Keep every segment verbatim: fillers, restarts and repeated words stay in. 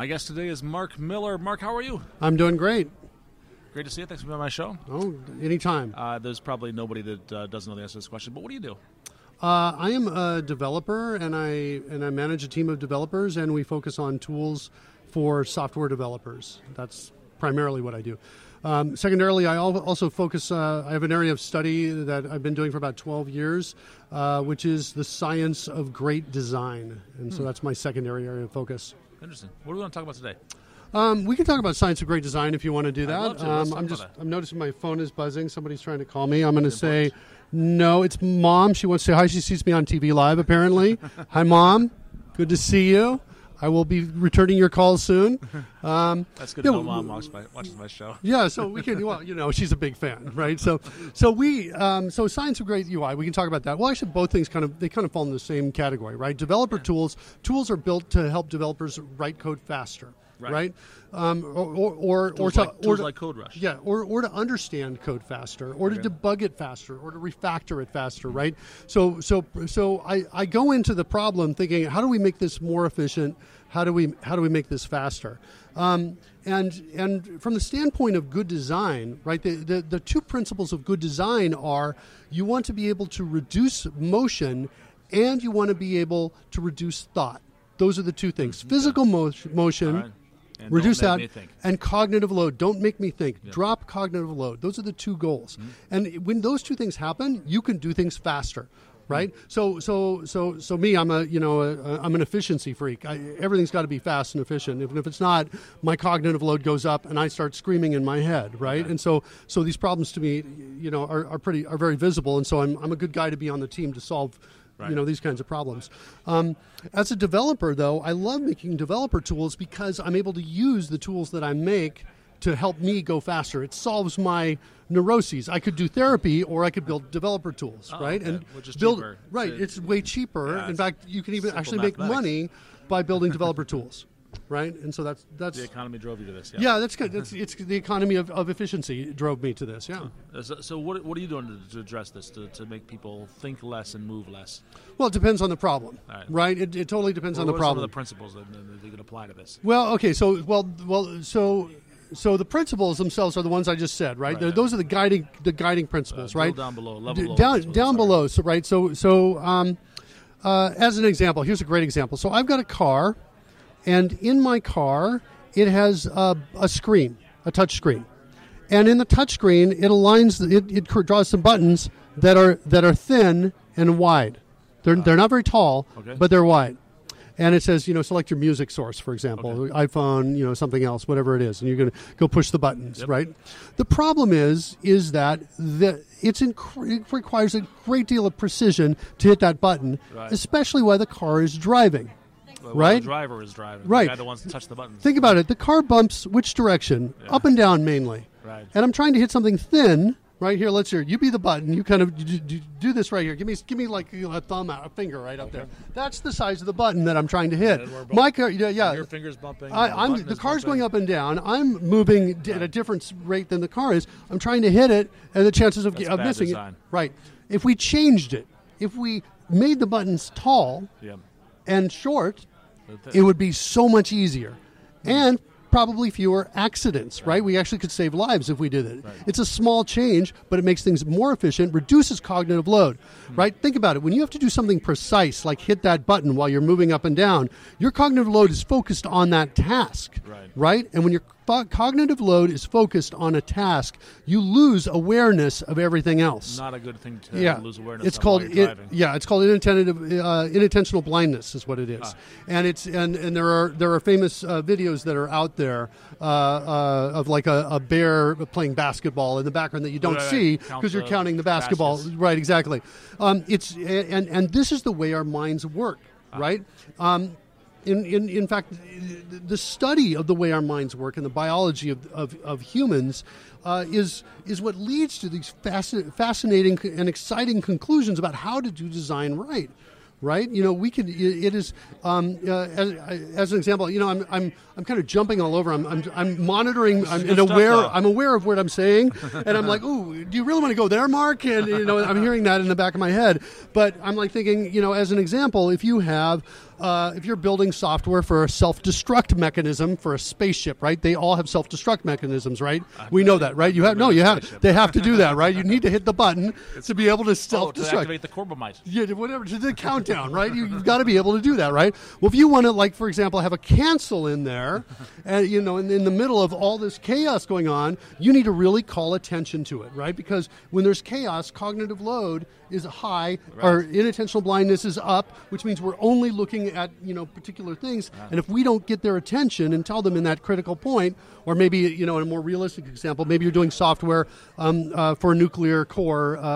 guest today is Mark Miller. Mark, how are you? I'm doing great. Great to see you. Thanks for being on my show. Oh, anytime. Uh, there's probably nobody that uh, doesn't know the answer to this question, but what do you do? Uh, I am a developer, and I and I manage a team of developers, and we focus on tools for software developers. That's primarily what I do. Um, secondarily, I al- also focus, uh, I have an area of study that I've been doing for about twelve years, uh, which is the science of great design. And so Hmm. that's my secondary area of focus. Interesting. What do we want to talk about today? Um, we can talk about science of great design if you want to do I'd that. love to. Let's Um, talk I'm about just, that. I'm noticing my phone is buzzing. Somebody's trying to call me. I'm going to Is it say, important? no, it's Mom. She wants to say hi. She sees me on T V live, apparently. Hi, Mom. Good to see you. I will be returning your calls soon. Um, That's good yeah, to know w- Mom watches my, watches my show. yeah, so we can. Well, you know, she's a big fan, right? So, so we, um, so science of great U I. We can talk about that. Well, actually, both things kind of they kind of fall in the same category, right? Developer Yeah. tools. Tools are built to help developers write code faster, Right. right? Um, or or or, or Tools to like, or tools to, like CodeRush. yeah, or, or to understand code faster, or to Okay. debug it faster, or to refactor it faster, right? So so so I, I go into the problem thinking, how do we make this more efficient? How do we how do we make this faster? Um, and and from the standpoint of good design, right? The, the the two principles of good design are you want to be able to reduce motion, and you want to be able to reduce thought. Those are the two things: physical mo- motion. All right. And Reduce don't that, make me think. and cognitive load. Don't make me think. Yeah. Drop cognitive load. Those are the two goals. Mm-hmm. And when those two things happen, you can do things faster, right? Mm-hmm. So, so, so, so me, I'm a, you know, a, I'm an efficiency freak. I, everything's got to be fast and efficient. If, if it's not, my cognitive load goes up, and I start screaming in my head, right? Okay. And so, so these problems to me, you know, are, are pretty, are very visible. And so, I'm, I'm a good guy to be on the team to solve. Right. You know, these kinds of problems. Um, as a developer, though, I love making developer tools because I'm able to use the tools that I make to help me go faster. It solves my neuroses. I could do therapy, or I could build developer tools, Oh, right? okay. And Which is build cheaper. right. So- It's way cheaper. Yeah, In it's fact, you can even simple actually make mathematics. money by building developer tools, right? And so that's that's The economy drove you to this. yeah, that's good. That's it's the economy of, of efficiency drove me to this. Yeah. Uh, So, so what, what are you doing to, to address this, to, to make people think less and move less? Well, it depends on the problem, All right. right? It, it totally depends What on the are some problem. of the principles that, that you can apply to this? Well, okay, so well, well, so so the principles themselves are the ones I just said, right? Right. They're- Those are the guiding the guiding principles, Uh, right? drill down below, level D- below down principles, down sorry. below, so right. So so um, uh, as an example, here's a great example. So I've got a car, and in my car it has a, a screen, a touch screen, and in the touch screen it aligns, it, it draws some buttons that are that are thin and wide. They're they're not very tall, Okay. but they're wide. And it says, you know, select your music source, for example, Okay. iPhone, you know, something else, whatever it is, and you're going to go push the buttons, Yep. right? The problem is, is that the, it's inc- it requires a great deal of precision to hit that button, Right. especially while the car is driving. Well, Right? The driver is driving. Right. The guy that wants to touch the buttons. Think about it. The car bumps which direction? Yeah. Up and down mainly. Right. And I'm trying to hit something thin. Right here, let's hear. You be the button. You kind of do, do, do this right here. Give me, give me like you know, a thumb out, a finger right up there. That's the size of the button that I'm trying to hit. And we're both- My car, yeah, yeah. Your finger's bumping. I, the I'm button the is car's bumping. going up and down. I'm moving d- at a different s- rate than the car is. I'm trying to hit it, and the chances of, That's of bad missing design. it. Right. If we changed it, if we made the buttons tall Yeah. and short, The- it would be so much easier, and probably fewer accidents. Right? We actually could save lives if we did it. Right. It's a small change, but it makes things more efficient, reduces cognitive load. Hmm. Right? Think about it. When you have to do something precise, like hit that button while you're moving up and down, your cognitive load is focused on that task. Right. Right? And when your fo- cognitive load is focused on a task, you lose awareness of everything else. Not a good thing to yeah, lose awareness it's of called while you're it, driving. yeah, it's called inattentive, uh, inattentional blindness is what it is, Ah. and it's and, and there are there are famous uh, videos that are out there uh, uh, of like a, a bear playing basketball in the background that you don't Right, right. see Count because you're the counting the basketball, baskets. right? Exactly. Um, it's and and this is the way our minds work, Ah. right? Um, in, in, in fact, the study of the way our minds work and the biology of, of, of humans uh, is, is what leads to these fasc- fascinating and exciting conclusions about how to do design right. Right, you know, we can. It is, um, uh, as, as an example, you know, I'm, I'm, I'm kind of jumping all over. I'm, I'm, I'm monitoring. I'm good and stuff, aware. though. I'm aware of what I'm saying, and I'm like, "Ooh, do you really want to go there, Mark?" And you know, I'm hearing that in the back of my head. But I'm like thinking, you know, as an example, if you have uh, if you're building software for a self-destruct mechanism for a spaceship, right? They all have self-destruct mechanisms, right? I'm we know that, right? You have no, you have. Spaceship. They have to do that, right? You need to hit the button to be able to Oh, self-destruct. to activate the Corbomite. Yeah, whatever, to the countdown, right? You, you've got to be able to do that, right? Well, if you want to, like, for example, have a cancel in there, and, you know, in, in the middle of all this chaos going on, you need to really call attention to it, right? Because when there's chaos, cognitive load is high, Right. our inattentional blindness is up, which means we're only looking at, you know, particular things. Yeah. And if we don't get their attention and tell them in that critical point, or maybe, you know, in a more realistic example, maybe you're doing software um, uh, for a nuclear core uh, uh,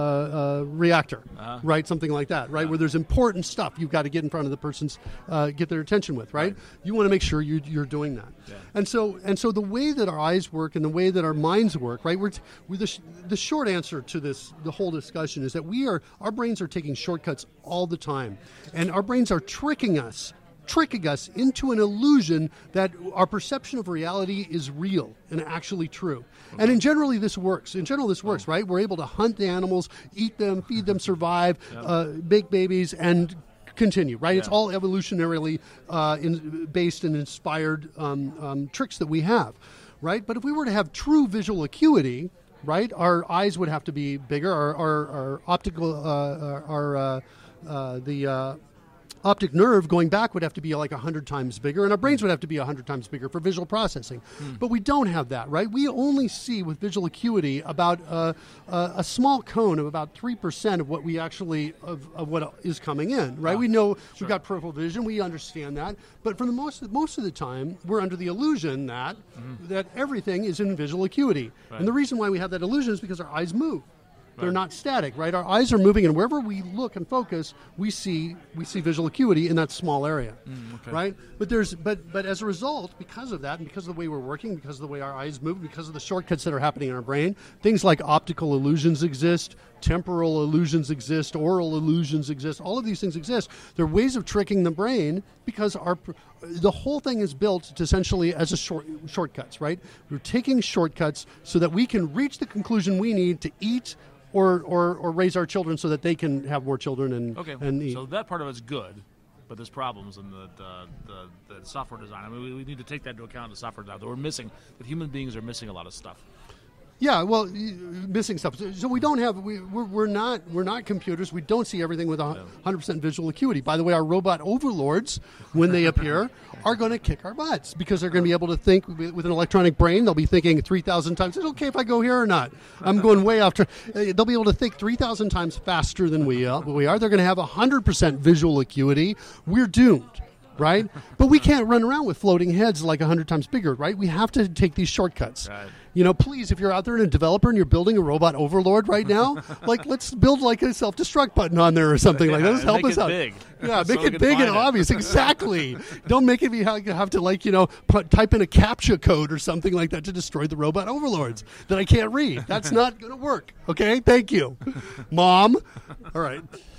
uh, reactor, Uh-huh. right? Something like that, right? Yeah. Where there's important stuff you've got to get in front of the person's, uh, get their attention with, right? Right. You want to make sure you, you're doing that. Yeah. And so, and so the way that our eyes work and the way that our minds work, right? We're, t- we the, sh- the short answer to this, the whole discussion is that we are, our brains are taking shortcuts all the time, and our brains are tricking us tricking us into an illusion that our perception of reality is real and actually true. Okay. And in generally this works. In general this works, right? We're able to hunt the animals, eat them, feed them, survive, yeah. uh, make babies, and continue, right? Yeah. It's all evolutionarily uh, in, based and inspired um, um, tricks that we have, right? But if we were to have true visual acuity, right, our eyes would have to be bigger, our, our, our optical, uh, our, uh, uh, the... Uh, optic nerve going back would have to be like one hundred times bigger, and our brains would have to be one hundred times bigger for visual processing. Mm. But we don't have that, right? We only see with visual acuity about uh, uh, a small cone of about three percent of what we actually, of, of what is coming in, right? Oh, we know sure. We've got peripheral vision, we understand that, but for the most, most of the time, we're under the illusion that, mm. that everything is in visual acuity. Right. And the reason why we have that illusion is because our eyes move. They're right. not static, right? Our eyes are moving, and wherever we look and focus, we see we see visual acuity in that small area, mm, okay. right? But there's but but as a result, because of that, and because of the way we're working, because of the way our eyes move, because of the shortcuts that are happening in our brain, things like optical illusions exist, temporal illusions exist, oral illusions exist. All of these things exist. They're ways of tricking the brain because our the whole thing is built to essentially as a short shortcuts, right? We're taking shortcuts so that we can reach the conclusion we need to eat. Or, or or raise our children so that they can have more children and okay. and eat. So that part of it's good, but there's problems in the the, the, the software design. I mean, we, we need to take that into account. The software design that we're missing, that human beings are missing a lot of stuff. Yeah, well, missing stuff. So we don't have we we're, we're not we're not computers. We don't see everything with one hundred percent visual acuity. By the way, our robot overlords, when they appear, are going to kick our butts because they're going to be able to think with an electronic brain. They'll be thinking three thousand times. Is it okay if I go here or not? I'm going way after. They'll be able to think three thousand times faster than we are. We are. They're going to have one hundred percent visual acuity. We're doomed. Right? But we can't run around with floating heads like one hundred times bigger, right? We have to take these shortcuts. Right. You know, please, if you're out there and a developer and you're building a robot overlord right now, like, let's build like a self-destruct button on there or something yeah, like that. Let's help us us out. Big. Yeah, make so it big and it. obvious. Exactly. Don't make it be have to, like, you know, put, type in a CAPTCHA code or something like that to destroy the robot overlords that I can't read. That's not going to work. Okay? Thank you. Mom. All right.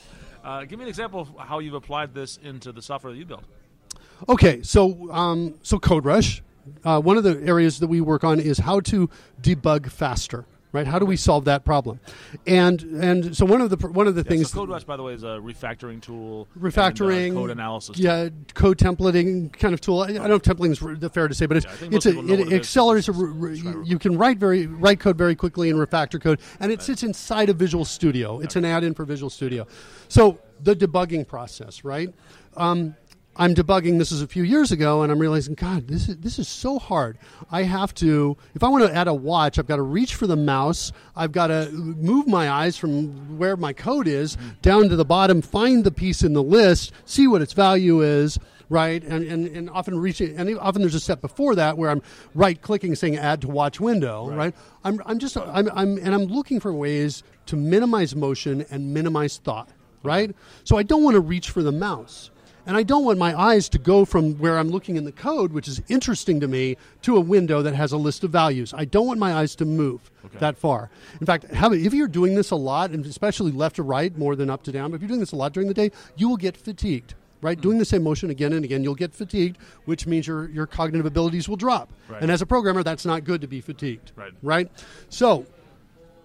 Uh, give me an example of how you've applied this into the software that you built. Okay, so um, so CodeRush, uh, one of the areas that we work on is how to debug faster, right? How do we solve that problem? And and so one of the one of the yeah, things. So CodeRush, by the way, is a refactoring tool. Refactoring, and, uh, code analysis. Yeah, code templating kind of tool. I, I don't know if templating is fair to say, but it's yeah, it's a, it, it accelerates. A, re, you, you can write very write code very quickly and refactor code, and it sits inside of Visual Studio. It's okay. an add-in for Visual Studio. So the debugging process, right? Um, I'm debugging, this is a few years ago, and I'm realizing, God, this is this is so hard. I have to, if I want to add a watch, I've got to reach for the mouse. I've got to move my eyes from where my code is down to the bottom, find the piece in the list, see what its value is, right? And and, and often reach it, and often there's a step before that where I'm right-clicking, saying add to watch window, right? right? I'm I'm just I'm I'm and I'm looking for ways to minimize motion and minimize thought, right? So I don't want to reach for the mouse. And I don't want my eyes to go from where I'm looking in the code, which is interesting to me, to a window that has a list of values. I don't want my eyes to move okay. that far. In fact, have, if you're doing this a lot, and especially left to right more than up to down, but if you're doing this a lot during the day, you will get fatigued. Right, mm-hmm. Doing the same motion again and again, you'll get fatigued, which means your, your cognitive abilities will drop. Right. And as a programmer, that's not good to be fatigued. Right. Right? So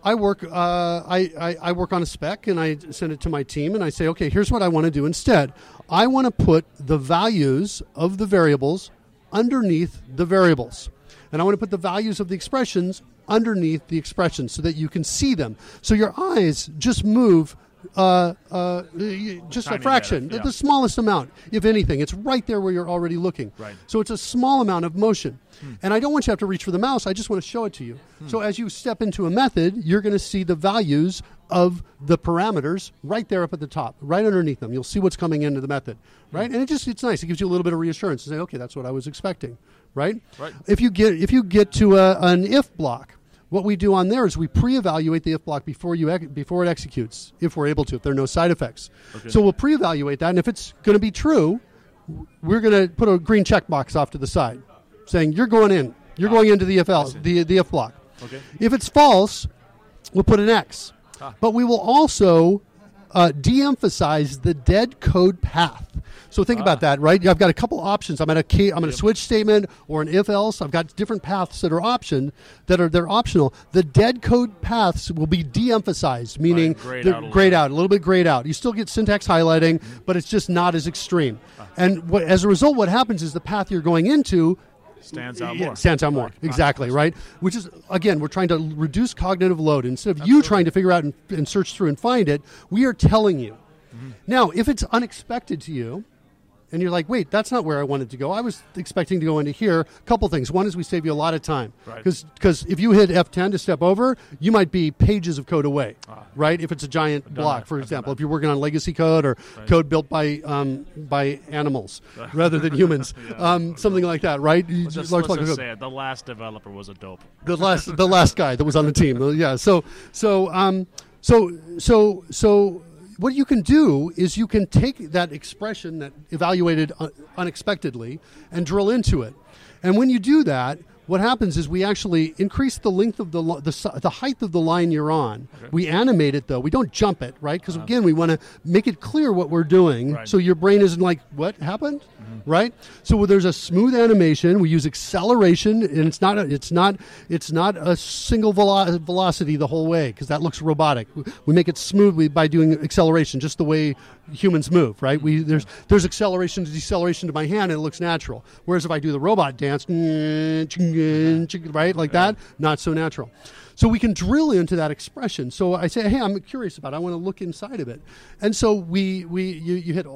I work. Uh, I, I I work on a spec, and I send it to my team, and I say, okay, here's what I want to do instead. I want to put the values of the variables underneath the variables, and I want to put the values of the expressions underneath the expressions so that you can see them. So your eyes just move uh, uh, just Tiny a fraction, bit, yeah. the, the smallest amount, if anything. It's right there where you're already looking. Right. So it's a small amount of motion. Hmm. And I don't want you to have to reach for the mouse. I just want to show it to you. Hmm. So as you step into a method, you're going to see the values of the parameters right there up at the top, right underneath them. You'll see what's coming into the method, right? Hmm. And it just it's nice. It gives you a little bit of reassurance to say, okay, that's what I was expecting, right? Right. If you get if you get to a, an if block, what we do on there is we pre-evaluate the if block before you ex- before it executes, if we're able to, if there are no side effects. Okay. So we'll pre-evaluate that, and if it's going to be true, we're going to put a green check box off to the side, saying you're going in, you're ah, going into the if else, the the if block. Okay. If it's false, we'll put an X, ah. but we will also uh, de-emphasize the dead code path. So think ah. about that, right? I've got a couple options. I'm at a key, I'm at a switch statement or an if else. I've got different paths that are option that are they're optional. The dead code paths will be de-emphasized, meaning right. grayed, they're out, a grayed out, a little bit grayed out. You still get syntax highlighting, mm-hmm. but it's just not as extreme. Ah. And what, as a result, what happens is the path you're going into stands out yeah, more. Stands out more, right. exactly, right? Which is, again, we're trying to reduce cognitive load. Instead of Absolutely. you trying to figure out and, and search through and find it, we are telling you. Mm-hmm. Now, if it's unexpected to you, and you're like, wait, that's not where I wanted to go. I was expecting to go into here. A couple things. One is we save you a lot of time. Because right. because if you hit F ten to step over, you might be pages of code away, ah. right? If it's a giant block, that. for example. If you're working on legacy code or right. code built by um, by animals rather than humans. yeah. um, something like that, right? Let's just, let's just say it. The last developer was a dope. The last the last guy that was on the team. yeah. So so um so so so what you can do is you can take that expression that evaluated un- unexpectedly and drill into it. And when you do that, what happens is we actually increase the length of the li- the, the height of the line you're on. Okay. We animate it, though. We don't jump it, right? Because, uh-huh. again, we want to make it clear what we're doing right. so your brain isn't like, what happened? Mm-hmm. Right? So there's a smooth animation. We use acceleration, and it's not a, it's not it's not a single velo- velocity the whole way because that looks robotic. We make it smooth by doing acceleration, just the way humans move, right? We there's there's acceleration to deceleration to my hand, and it looks natural. Whereas if I do the robot dance, right, like that, not so natural. So we can drill into that expression. So I say, hey, I'm curious about it. I want to look inside of it. And so we we you, you hit uh,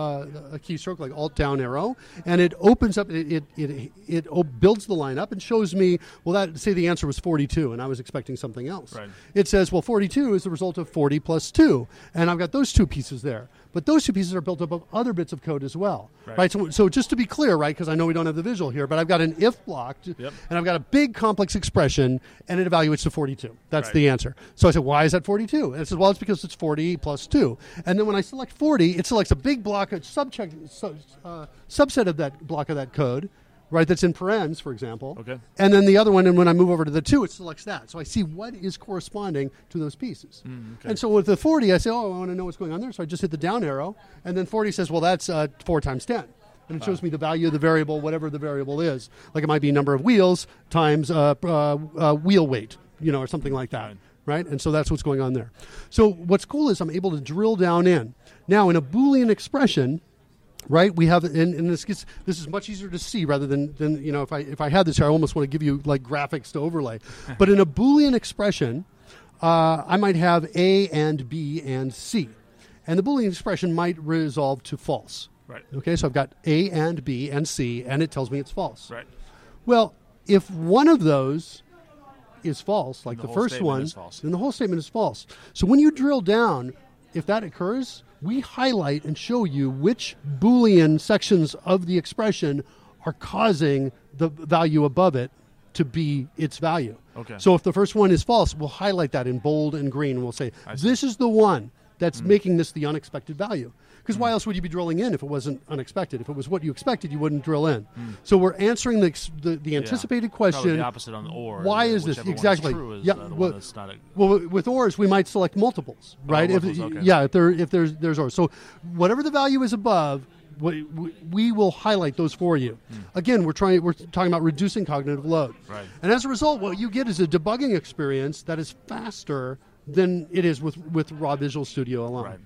a keystroke like Alt down arrow, and it opens up. It it it, it builds the line up and shows me. Well, that say the answer was forty-two, and I was expecting something else. Right. It says, well, forty-two is the result of forty plus two, and I've got those two pieces there. But those two pieces are built up of other bits of code as well, right? right? So, so just to be clear, right, because I know we don't have the visual here, but I've got an if block, yep. and I've got a big complex expression, and it evaluates to forty-two. That's right. the answer. So I said, why is that forty-two? And it says, well, it's because it's forty plus two. And then when I select forty, it selects a big block, a subcheck, sub, uh, subset of that block of that code, right, that's in parens, for example. Okay. And then the other one, and when I move over to the two, it selects that. So I see what is corresponding to those pieces. Mm, okay. And so with the forty, I say, oh, I want to know what's going on there. So I just hit the down arrow, and then forty says, well, that's uh, four times ten. And it shows uh. me the value of the variable, whatever the variable is. Like it might be number of wheels times uh, uh, uh, wheel weight, you know, or something like that. Right. Right? And so that's what's going on there. So what's cool is I'm able to drill down in. Now, in a Boolean expression, right, we have, and, and this gets, this is much easier to see rather than, than, you know, if I if I had this here, I almost want to give you like graphics to overlay. But in a Boolean expression, uh, I might have A and B and C. And the Boolean expression might resolve to false. Right. Okay, so I've got A and B and C, and it tells me it's false. Right. Well, if one of those is false, like the, the whole first one, is false. then the whole statement is false. So when you drill down, if that occurs, we highlight and show you which Boolean sections of the expression are causing the value above it to be its value. Okay. So if the first one is false, we'll highlight that in bold and green, and we'll say, this is the one that's mm. making this the unexpected value. Because mm. why else would you be drilling in if it wasn't unexpected? If it was what you expected, you wouldn't drill in. Mm. So we're answering the the, the anticipated yeah. question. Probably the opposite on the or. Why is this? Exactly. Is yeah. uh, Well, a... well, with ors, we might select multiples, right? Oh, multiples, if, okay. Yeah, if there if there's there's ors. So whatever the value is above, we, we, we will highlight those for you. Mm. Again, we're trying. We're talking about reducing cognitive load. Right. And as a result, what you get is a debugging experience that is faster than it is with, with Raw Visual Studio alone. Right.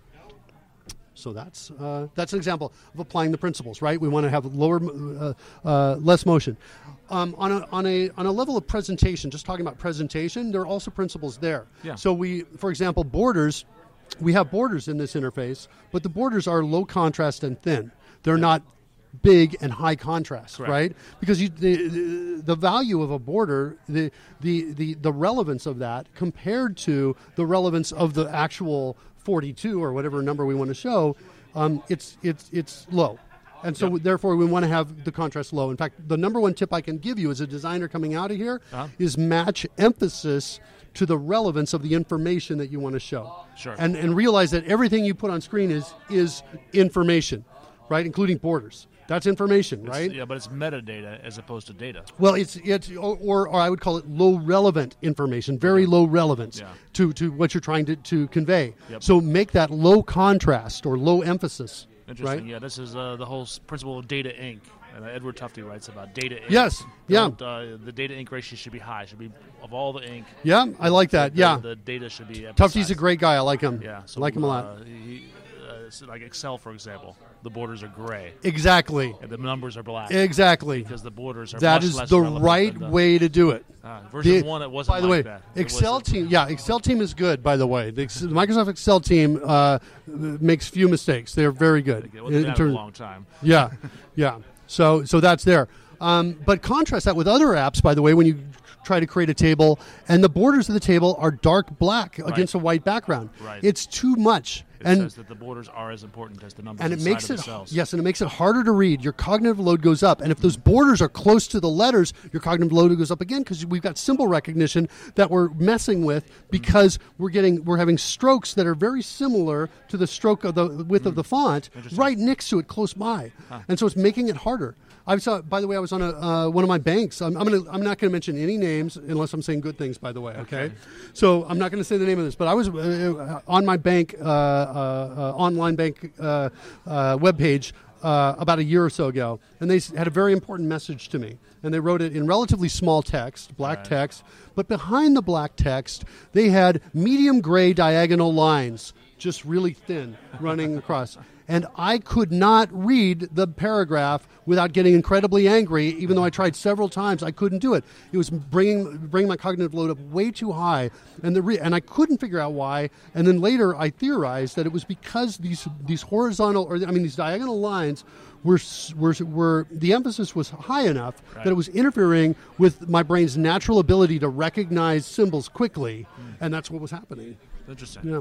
So that's uh, that's an example of applying the principles, right? We want to have lower, uh, uh, less motion. Um, on a on a on a level of presentation, just talking about presentation, there are also principles there. Yeah. So we, for example, borders. We have borders in this interface, but the borders are low contrast and thin. They're not big and high contrast, Correct. right? Because you, the, the the value of a border, the, the the the relevance of that compared to the relevance of the actual forty-two or whatever number we want to show, um, it's it's it's low. And so, Yep. therefore, we want to have the contrast low. In fact, the number one tip I can give you as a designer coming out of here Uh-huh. is match emphasis to the relevance of the information that you want to show. Sure. And and realize that everything you put on screen is is information, right? Including borders. That's information, It's- right? Yeah, but it's metadata as opposed to data. Well, it's it's or, or or I would call it low relevant information, very low relevance Yeah. to, to what you're trying to, to convey. Yep. So make that low contrast or low emphasis. Interesting. Right? Yeah, this is uh, the whole s- principle of data ink. And uh, Edward Tufte writes about data ink. Yes, yeah. Don't, Uh, the data ink ratio should be high. Should be of all the ink. Yeah, I like that. The, yeah. The data should be. Tufte's a emphasized. great guy. I like him. Yeah. So, I like him a lot. Uh, he, uh, so like Excel, for example, the borders are gray Exactly. and the numbers are black Exactly. because the borders are That much is less the relevant right than the, way to do it. Uh, version The- one, it wasn't by the like way, that. It Excel was- team, yeah, Excel team is good. By the way, the Ex- the Microsoft Excel team uh, makes few mistakes. They're very good. Well, they've been at it a long time. Yeah, yeah. So so that's there. Um, but contrast that with other apps, by the way, when you try to create a table and the borders of the table are dark black against a white background. Right. It's too much. It and says that the borders are as important as the numbers and it inside makes of it the cells. yes, and it makes it harder to read. Your cognitive load goes up, and if those borders are close to the letters, your cognitive load goes up again because we've got symbol recognition that we're messing with because we're getting we're having strokes that are very similar to the stroke of the width of the font right next to it, close by, and so it's making it harder. I saw. By the way, I was on a uh, one of my banks. I'm, I'm gonna. I'm not going to mention any names unless I'm saying good things. By the way, okay. Okay. So I'm not going to say the name of this, but I was uh, on my bank, uh, uh, uh, online bank uh, uh, webpage uh, about a year or so ago, and they s- had a very important message to me. And they wrote it in relatively small text, black Right. text, but behind the black text, they had medium gray diagonal lines, just really thin, running across. And I could not read the paragraph without getting incredibly angry, even though I tried several times. I couldn't do it. It was bringing bringing my cognitive load up way too high, and the re- and I couldn't figure out why. And then later, I theorized that it was because these these horizontal, or I mean, these diagonal lines were s- were were the emphasis was high enough Right. that it was interfering with my brain's natural ability to recognize symbols quickly, and that's what was happening. Interesting. Yeah.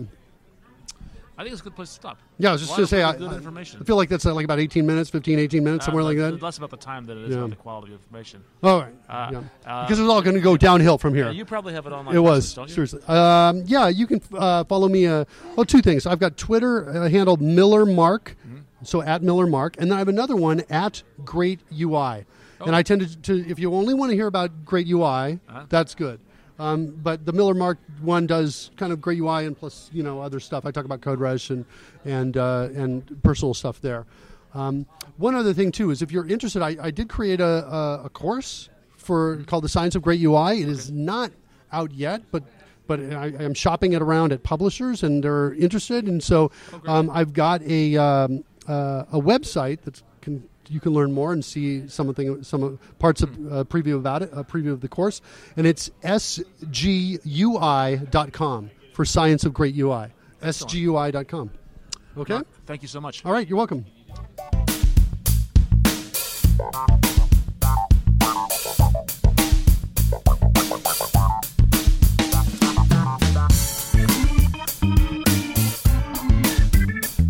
I think it's a good place to stop. Yeah, I was just A lot going of to say, I, good I- information. I feel like that's uh, like about eighteen minutes, fifteen, eighteen minutes, somewhere Uh, like but that. Less about the time than it is Yeah. about the quality of information. All right. Uh, yeah. uh, because it's all going to go downhill from here. Yeah, you probably have it online. It was, don't you? seriously. Um, yeah, you can uh, follow me. Uh, well, two things. I've got Twitter uh, handled Miller Mark, Mm-hmm. so at Miller Mark, and then I have another one at Great U I. Oh. And I tend to, to, if you only want to hear about Great U I, Uh-huh. that's good. Um, but the Miller Mark one does kind of Great U I and plus, you know, other stuff. I talk about CodeRush and and uh, and personal stuff there. Um, one other thing too is if you're interested, I, I did create a, a, a course for called The Science of Great U I. It is not out yet, but but I, I'm shopping it around at publishers and they're interested, and so um, I've got a um, uh, a website that's can. You can learn more and see something, some parts of uh, preview about it, a preview of the course, and it's S G U I dot com for Science of Great U I. S G U I dot com. Okay. Mark, thank you so much. All right. You're welcome.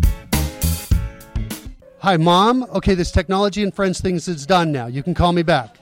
Hi, Mom. Okay, this Technology and Friends things is done now. You can call me back.